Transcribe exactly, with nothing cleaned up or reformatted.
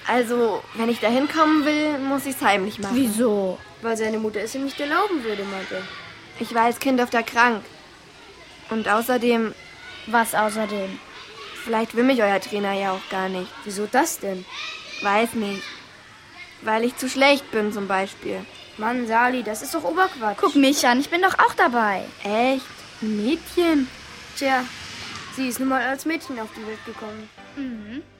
Also, wenn ich da hinkommen will, muss ich's heimlich machen. Wieso? Weil seine Mutter es ihm nicht erlauben würde, meinte er. Ich war als Kind öfter krank. Und außerdem, Was außerdem? vielleicht will mich euer Trainer ja auch gar nicht. Wieso das denn? Weiß nicht. Weil ich zu schlecht bin zum Beispiel. Mann, Sali, das ist doch Oberquatsch. Guck mich an, ich bin doch auch dabei. Echt? Ein Mädchen? Tja, sie ist nun mal als Mädchen auf die Welt gekommen. Mhm.